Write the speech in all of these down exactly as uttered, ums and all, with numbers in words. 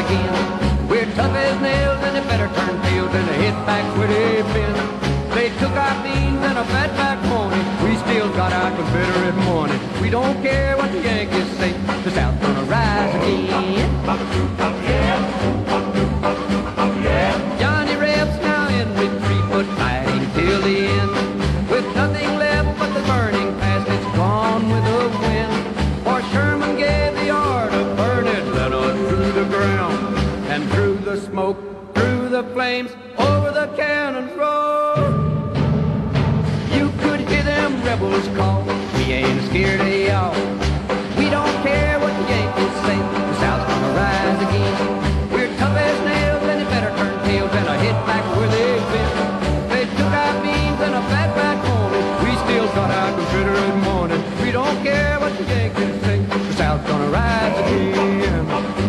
again. We're tough as nails and they better turn tails and head back where they've been. They took our beans and a fatback pony. We still got our Confederate morning. We don't care what the Yankees say. The South's gonna rise again. Johnny Reb's now in retreat, but fighting till the end. With nothing left but the burning past, it's gone with the wind. For Sherman gave the order, burn it, let us through the ground. And through the smoke, through the flames, over the cannon's road. You could hear them rebels call, we ain't scared of y'all. We don't care what the Yankees say, the South's gonna rise again. We're tough as nails and they better turn tails and head back where they've been. They took our beans and a fatback pony. We still got our Confederate morning. We don't care what the Yankees say, the South's gonna rise again.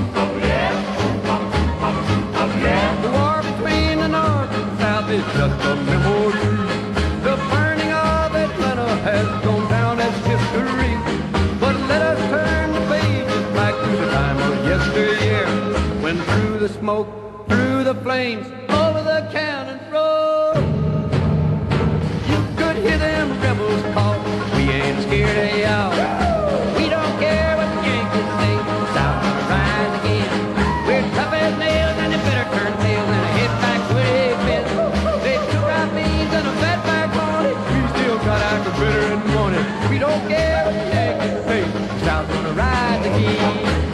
The war between the North and South is just a memory. The burning of Atlanta has gone down as history. But let us turn the pages back to the time of yesteryear, when through the smoke, through the flames, over the cannon's road, you could hear them rebels call, we ain't scared of y'all. We don't care what the Yankees say, the South's gonna rise again. We're tough as nails and they better turn tails and head back where they've been. They took our beans and a fatback pony. We still got our Confederate morning. We don't care what the Yankees say, the South's gonna rise again.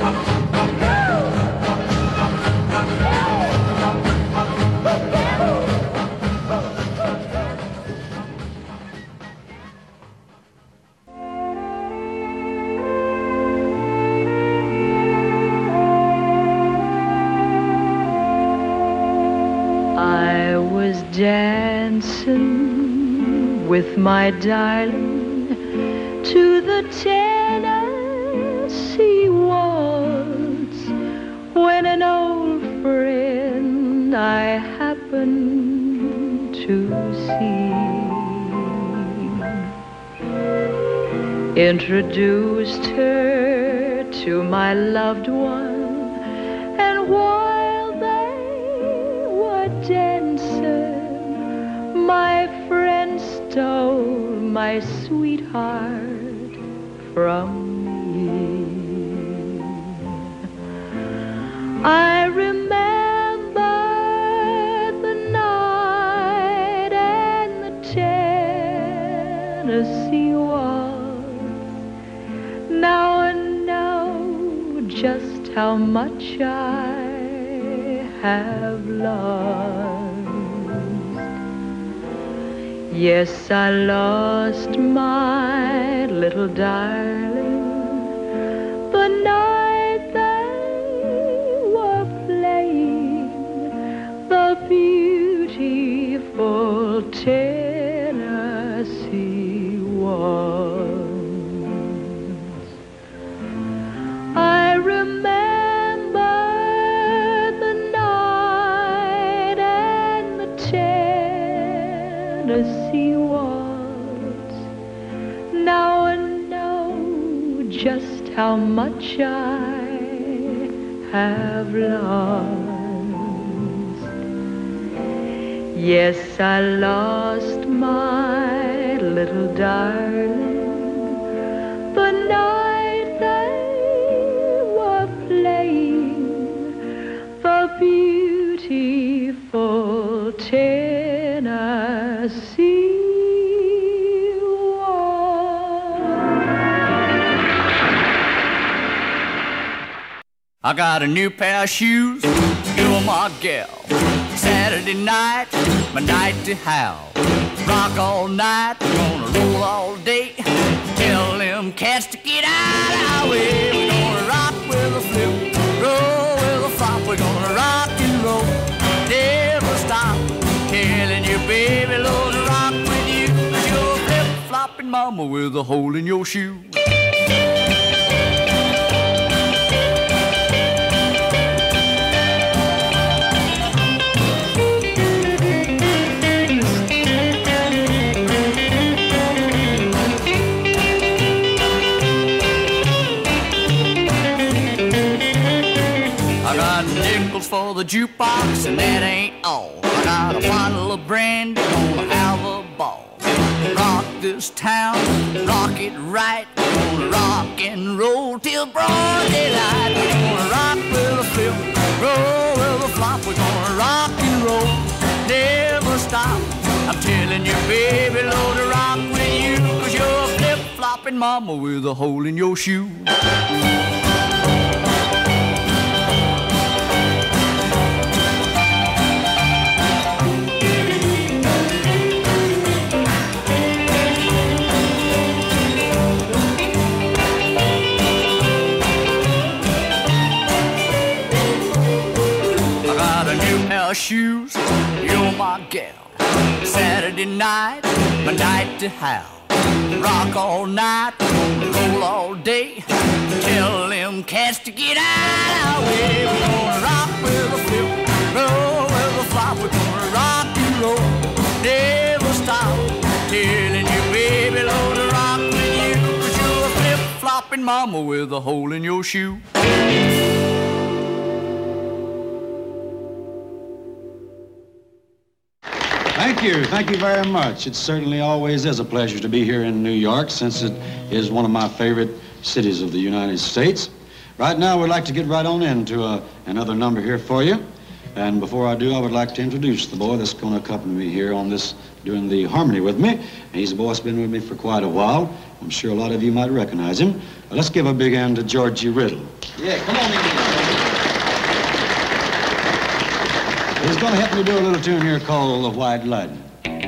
I was dancing with my darling to the Tennessee waltz when an old friend I happened to see introduced her to my loved one, and while they were dancing, my friend stole my sweetheart from me. I remember the night and the Tennessee waltz. Now I know just how much I have lost. Yes, I lost my little darling the night they were playing the beautiful Tennessee waltz. I remember the night and the Tennessee waltz. Now I know just how much I have lost. Yes, I lost my little darling the night they were playing the beautiful Tennessee I got a new pair of shoes, you're my gal. Saturday night, my night to have. Rock all night, gonna roll all day. Tell them cats to get out of our way. We're gonna rock with a flip, roll with a flop. We're gonna rock and roll, never stop. Telling you, baby, Lord, to rock with you. You're flip-flopping mama with a hole in your shoe. I got nickels for the jukebox, and that ain't all. I got a bottle of brandy, gonna have a ball. Rock this town, rock it right. Gonna rock and roll till broad daylight. We're gonna rock with a flip, roll with a flop. We're gonna rock and roll, never stop. I'm telling you, baby, Lord, to rock with you, 'cause you're a flip-flopping mama with a hole in your shoe. Shoes, you're my gal. Saturday night, my night to have. Rock all night, roll all day. Tell them cats to get out of our way. We're gonna rock with a flip, roll with a flop. We're gonna rock and roll, never stop. Telling you, baby, Lord, to rock with you, 'cause you're a flip-flopping mama with a hole in your shoe. Thank you. Thank you very much. It certainly always is a pleasure to be here in New York, since it is one of my favorite cities of the United States. Right now, we'd like to get right on into uh, another number here for you. And before I do, I would like to introduce the boy that's going to accompany me here on this, doing the harmony with me. And he's a boy that's been with me for quite a while. I'm sure a lot of you might recognize him. But let's give a big hand to Georgie Riddle. Yeah, come on in. He's going to help me do a little tune here called The White Lightning.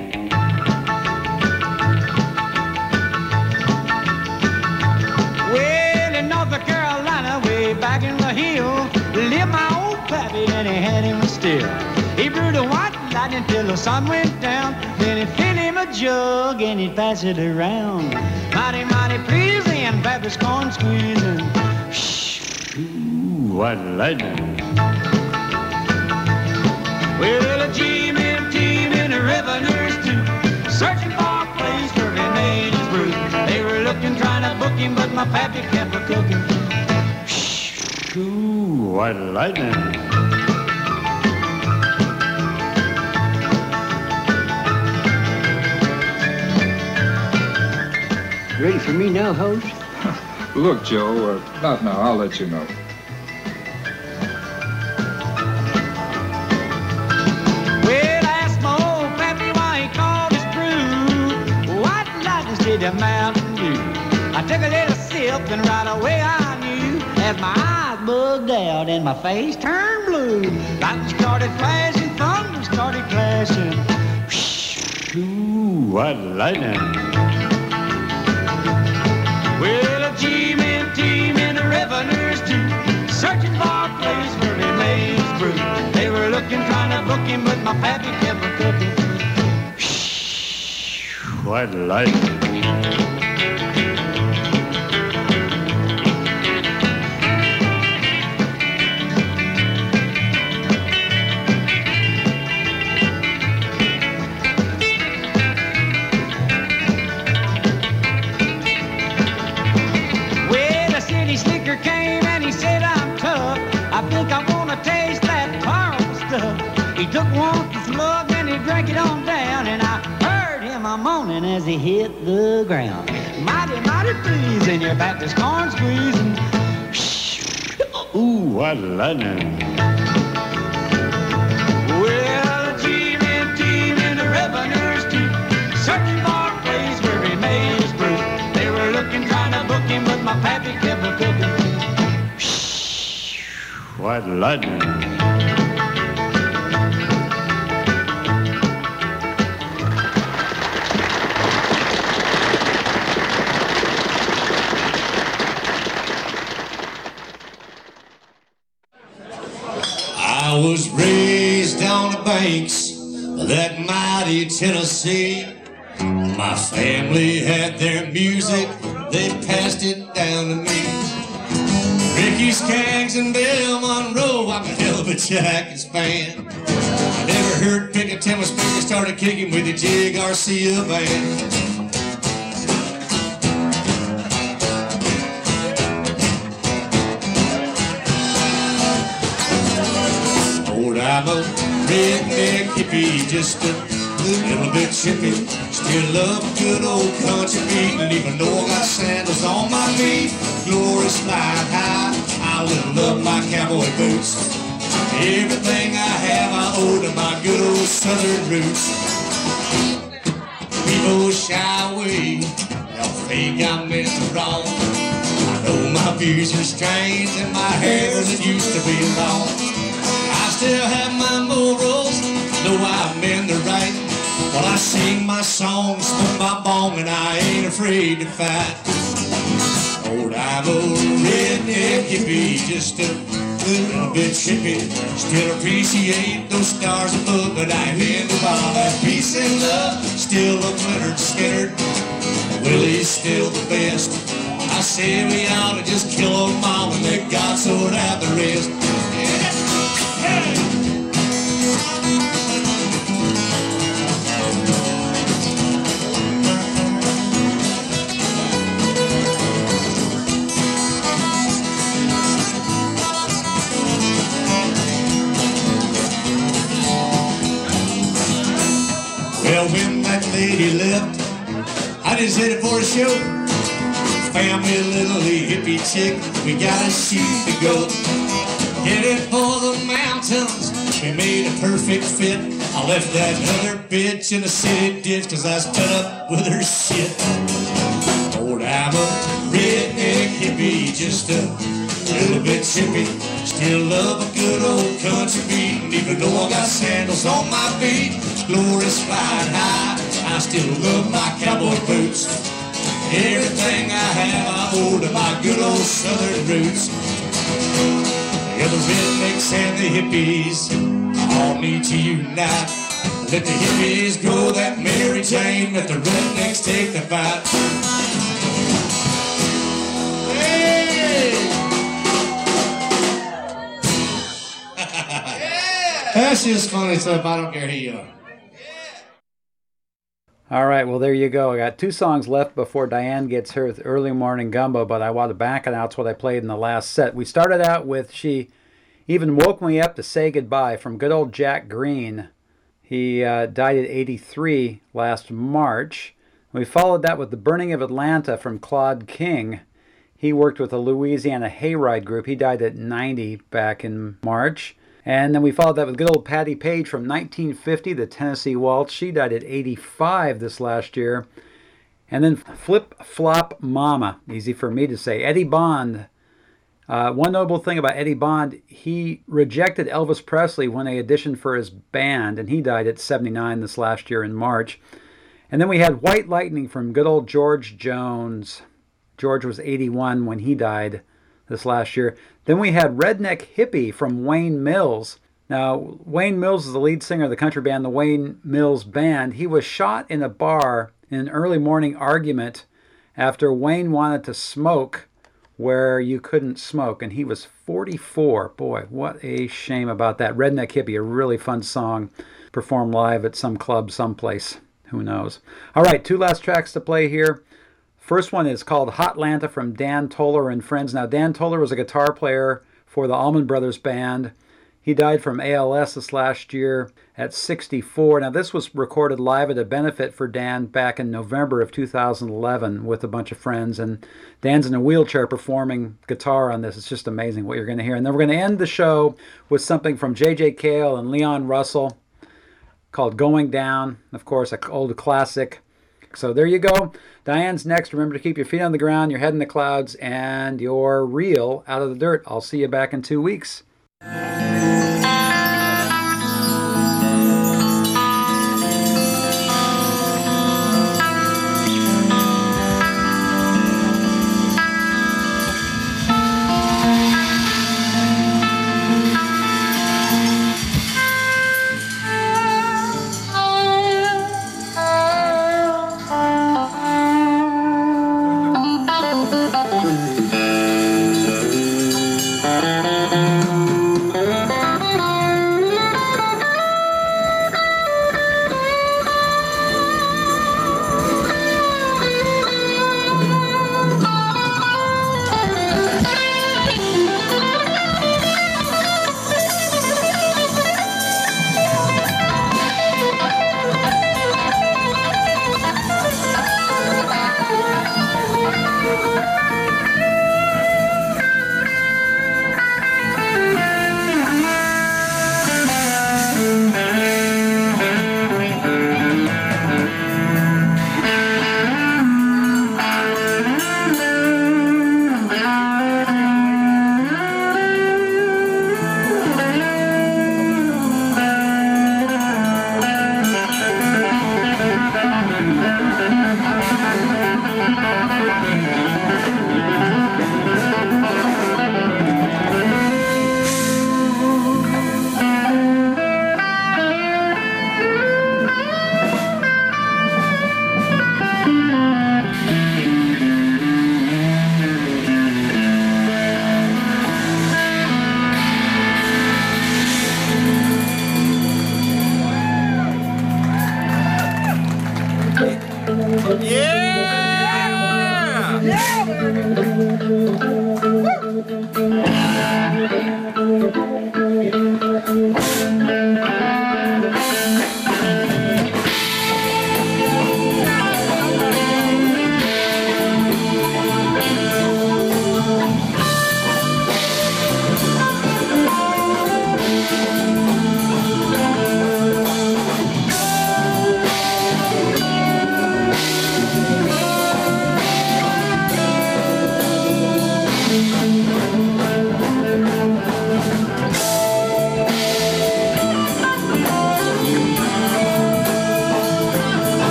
Well, in North Carolina, way back in the hill, lived my old pappy, and he had him still. He brewed a white lightning till the sun went down. Then he'd fill him a jug and he'd pass it around. Mighty, mighty pleasing, pappy's corn squeezing. Shh, ooh, white lightning. Well, a G-men team and a revenues too, searching for a place where he made his brew. They were looking, trying to book him, but my pappy kept a cooking. Shh, ooh, white lightning. Ready for me now, host? Look, Joe, uh, not now. I'll let you know. The Mountain Dew. I took a little sip and right away I knew, as my eyes bugged out and my face turned blue. Lightning started flashing, thunder started clashing. Ooh, white lightning. Well, a G-men team and the revenues too, searching for a place where he made his brew. They were looking, trying to book him, but my pappy kept a cooking. White lightning. He took one slug and he drank it on down, and I heard him a moaning as he hit the ground. Mighty, mighty pleasing, your Baptist corn squeezing. Shh, ooh, what lightning. Well, a G-men team and the revenues too, searching for a place where he made his brew. They were looking, trying to book him, but my pappy kept a cooking. Shh, what lightning. I was raised on the banks of that mighty Tennessee. My family had their music, they passed it down to me. Ricky Skaggs and Bill Monroe, I'm a hell of a Jackets fan. I never heard pick a tennis when they started kicking with the J. Garcia band. I'm a redneck hippie, just a little bit chippy. Still love a good old country beat, and even though I got sandals on my feet, glorious flying high, I will love my cowboy boots. Everything I have I owe to my good old southern roots. People shy away, they'll think I'm in the wrong. I know my views are strange and my hair doesn't used to be long. I still have my morals, know I'm in the right. While I sing my songs, smoke my bong, and I ain't afraid to fight. Old I'm a redneck hippie, just a little bit chippy. Still appreciate those stars above, but I ain't into all that peace and love. Still a Leonard Skinner, Willie's still the best. I say we ought to just kill them all and let God sort out the rest. Yeah. Hey. Well, when that lady left, I just headed for a show. Found me a little hippie chick, we got a shoot to go. Headed for the mountains, we made a perfect fit. I left that other bitch in the city ditch, cause I was fed up with her shit. Old I'm a redneck hippie, just a little bit chippy. Still love a good old country beat, and even though I got sandals on my feet, glorious flying high, I still love my cowboy boots. Everything I have I owe to my good old southern roots. Yeah, the rednecks and the hippies all need to unite. Let the hippies grow that Mary Jane, let the rednecks take the fight. That's just funny stuff. I don't care who you are. All right, well, there you go. I got two songs left before Diane gets her with Early Morning Gumbo, but I want to back it out. It's what I played in the last set. We started out with She Even Woke Me Up to Say Goodbye from good old Jack Green. He uh, died at eighty-three last March. We followed that with The Burning of Atlanta from Claude King. He worked with the Louisiana Hayride Group. He died at ninety back in March. And then we followed that with good old Patti Page from nineteen fifty, the Tennessee Waltz. She died at eighty-five this last year. And then Flip Flop Mama, easy for me to say. Eddie Bond. Uh, one notable thing about Eddie Bond, he rejected Elvis Presley when they auditioned for his band, and he died at seventy-nine this last year in March. And then we had White Lightning from good old George Jones. George was eighty-one when he died this last year. Then we had Redneck Hippie from Wayne Mills. Now, Wayne Mills is the lead singer of the country band, the Wayne Mills Band. He was shot in a bar in an early morning argument after Wayne wanted to smoke where you couldn't smoke, and he was forty-four. Boy, what a shame about that. Redneck Hippie, a really fun song, performed live at some club someplace. Who knows? All right, two last tracks to play here. First one is called Hotlanta from Dan Toller and Friends. Now, Dan Toller was a guitar player for the Allman Brothers Band. He died from A L S this last year at sixty-four. Now, this was recorded live at a benefit for Dan back in November of two thousand eleven with a bunch of friends. And Dan's in a wheelchair performing guitar on this. It's just amazing what you're going to hear. And then we're going to end the show with something from J J Cale and Leon Russell called Going Down. Of course, an old classic. So there you go. Diane's next. Remember to keep your feet on the ground, your head in the clouds, and your reel out of the dirt. I'll see you back in two weeks.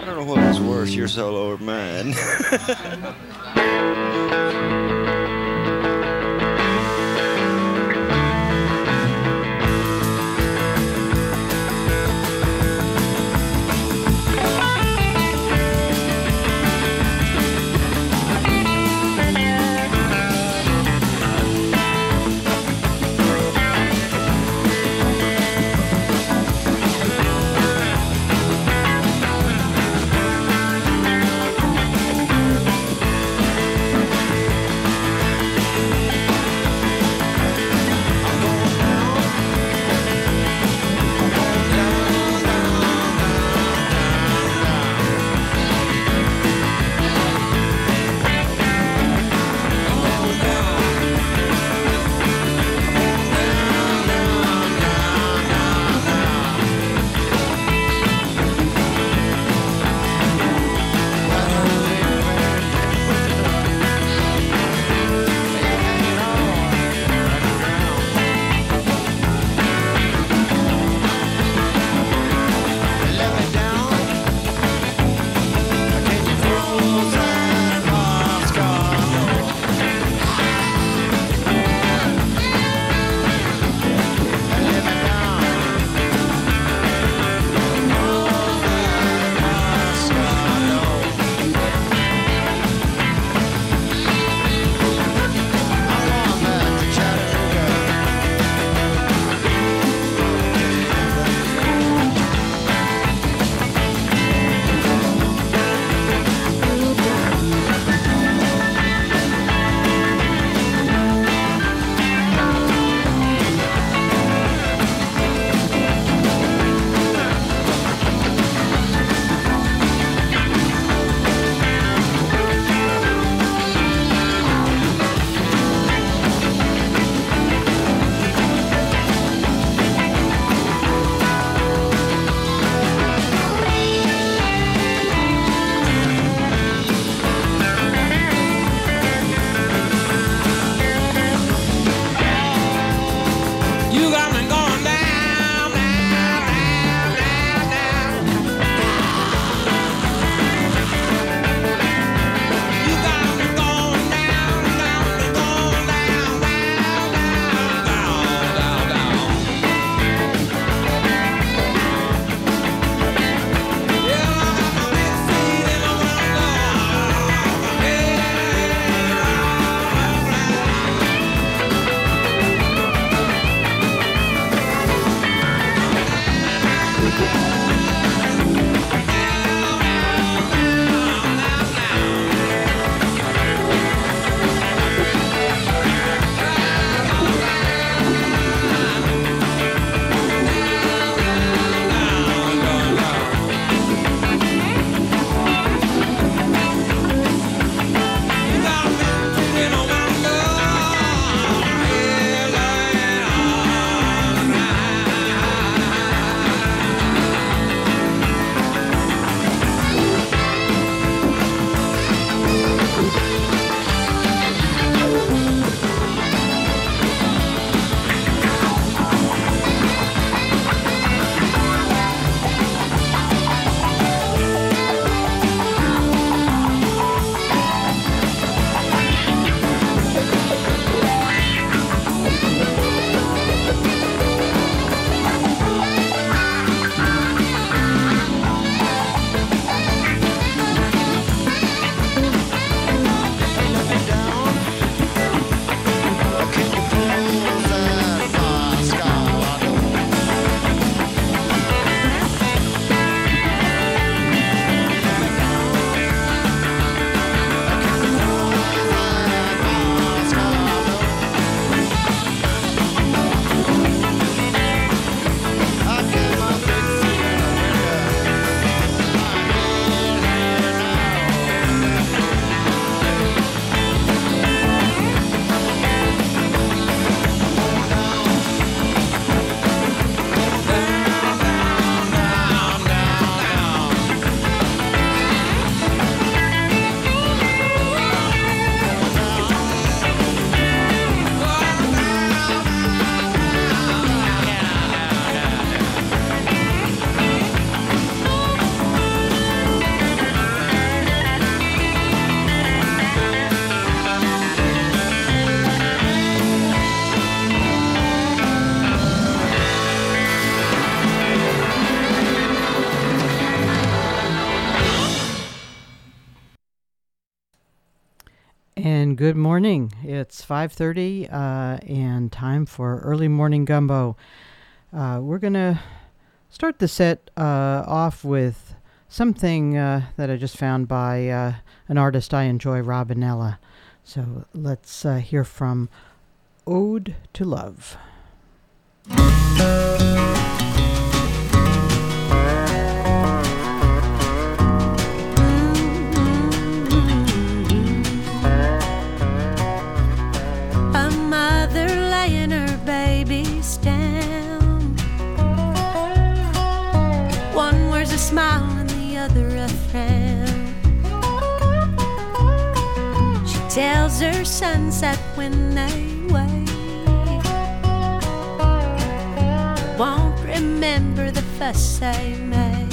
don't know what was worse, your solo or mine. And good morning. It's five thirty uh, and time for Early Morning Gumbo. Uh, we're going to start the set uh, off with something uh, that I just found by uh, an artist I enjoy, Robinella. So let's uh, hear from Ode to Love. Smile and the other a frown. She tells her sons that when they wake, won't remember the fuss they made.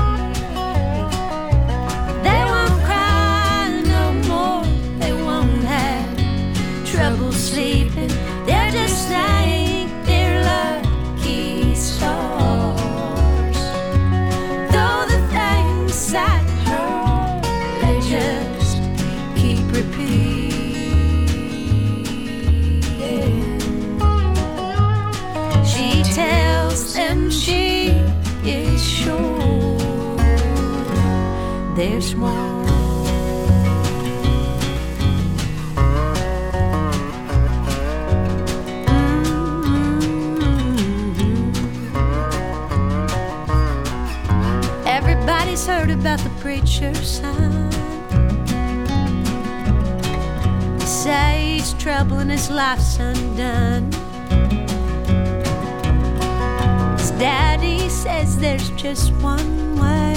They won't cry no more. They won't have trouble sleeping. They'll just thank their lucky stars. That hurt, they just keep repeating. She tells them she is sure there's more. Everybody's heard about the preacher's son. They say he's trouble and his life's undone. His daddy says there's just one way.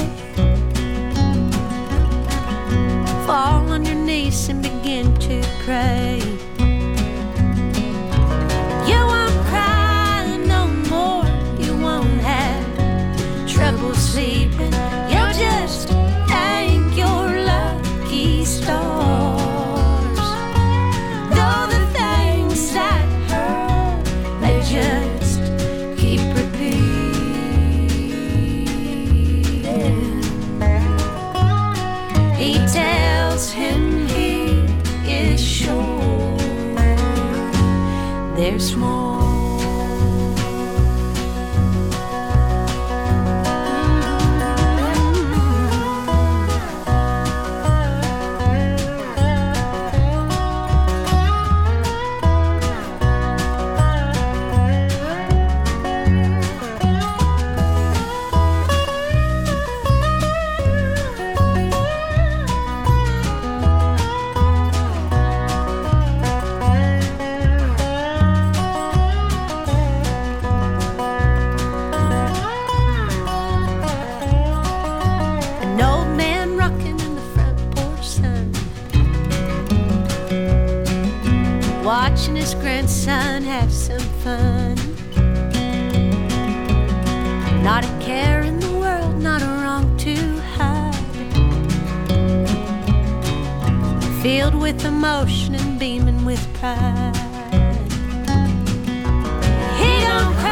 Fall on your knees and begin to pray. You won't cry no more. You won't have trouble sleeping. You'll just thank your lucky stars. Though the things that hurt, they just keep repeating. He tells him he is sure there's more. Watching his grandson have some fun. Not a care in the world, not a wrong to hide. Filled with emotion and beaming with pride. He don't cry